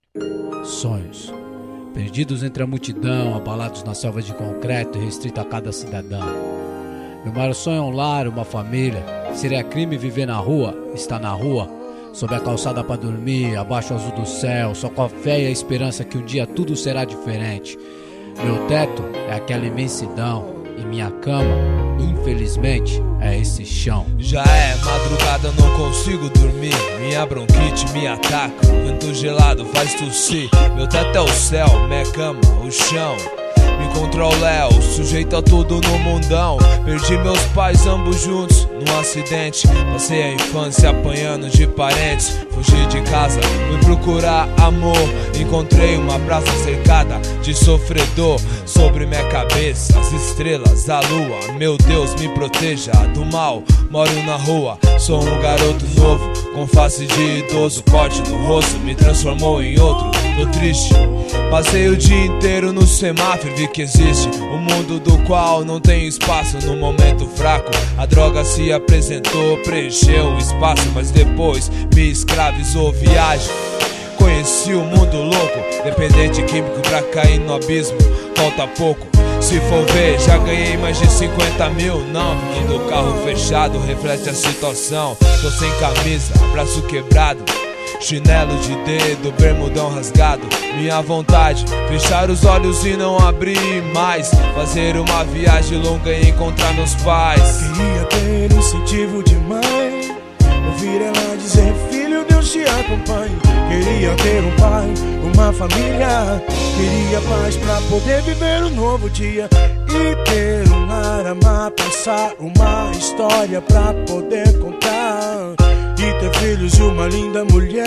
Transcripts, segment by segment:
Sonhos perdidos entre a multidão, abalados na selva de concreto e restrito a cada cidadão. Meu maior sonho é um lar, uma família. Seria crime viver na rua, estar na rua, sob a calçada pra dormir, abaixo o azul do céu, só com a fé e a esperança que um dia tudo será diferente. Meu teto é aquela imensidão e minha cama, infelizmente, é esse chão. Já é madrugada, não consigo dormir. Minha bronquite me ataca, o vento gelado faz tossir. Meu teto é o céu, minha cama, o chão. Me encontrou o Léo, sujeito a tudo no mundão. Perdi meus pais ambos juntos num acidente. Passei a infância apanhando de parentes. Fugi de casa, fui procurar amor. Encontrei uma praça cercada de sofredor. Sobre minha cabeça, as estrelas, a lua. Meu Deus, me proteja do mal. Moro na rua, sou um garoto novo, com face de idoso. Corte no rosto me transformou em outro. Tô triste, passei o dia inteiro no semáforo. Vi que existe um mundo do qual não tem espaço. No momento fraco, a droga se apresentou, preencheu o espaço, mas depois me escravizou. Viagem, conheci o mundo louco, dependente químico pra cair no abismo. Falta pouco, se for ver, já ganhei mais de 50 mil. Não, porque do carro fechado reflete a situação. Tô sem camisa, braço quebrado, chinelo de dedo, bermudão rasgado. Minha vontade, fechar os olhos e não abrir mais. Fazer uma viagem longa e encontrar meus pais. Queria ter incentivo de mãe, ouvir ela dizer: filho, Deus te acompanhe. Queria ter um pai, uma família. Queria paz pra poder viver um novo dia e ter um lar, amar, passar uma história pra poder contar. E ter filhos e uma linda mulher.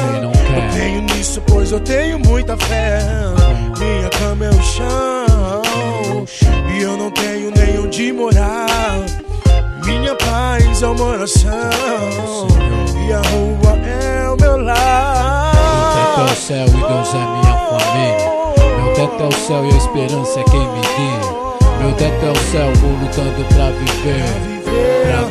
Eu tenho nisso, pois eu tenho muita fé. Minha cama é o chão e eu não tenho nem onde morar. Minha paz é uma oração e a rua é o meu lar. Meu teto é o céu e Deus é minha família. Meu teto é o céu e a esperança é quem me guia. Meu teto é o céu, vou lutando pra viver. Pra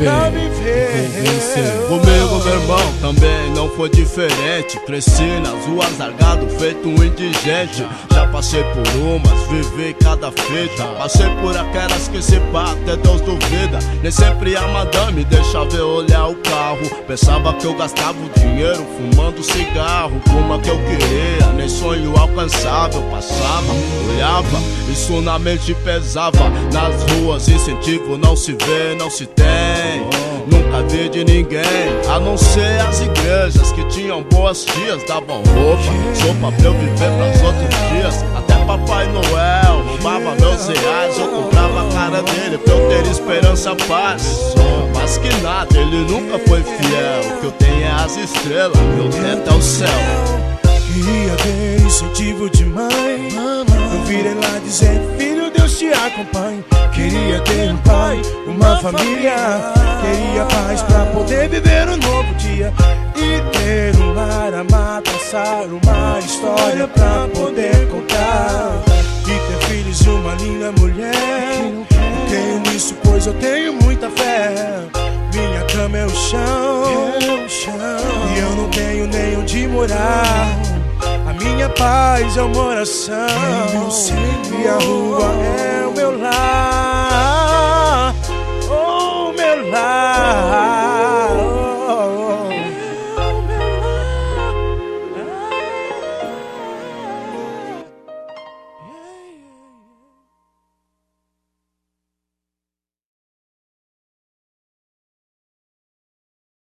viver, vou vencer. Comigo, meu irmão, também não foi diferente. Cresci nas ruas largado, feito um indigente. Já passei por umas, vivi cada fita. Passei por aquelas que se pá, até Deus duvida. Nem sempre a madame deixava eu olhar o carro. Pensava que eu gastava o dinheiro fumando cigarro. Como que eu queria, nem sonho alcançável. Passava, olhava, isso na mente pesava. Nas ruas incentivo não se vê, não se tem. Nunca vi de ninguém, a não ser as igrejas que tinham boas tias, davam roupa, sopa pra eu viver pras outros dias. Até Papai Noel roubava meus reais, eu comprava a cara dele pra eu ter esperança, paz. Mas que nada, ele nunca foi fiel. O que eu tenho é as estrelas, meu teto é o céu. Queria ter incentivo de mãe, ouvir ela dizer: filho, Deus te acompanhe. Queria ter um pai, uma família. Queria paz pra poder viver um novo dia e ter um lar, amar, passar uma história pra poder contar. E ter filhos e uma linda mulher. Eu tenho nisso, pois eu tenho muita fé. Minha cama é o chão e eu não tenho nem onde morar. A minha paz é uma oração e a rua é o meu lar.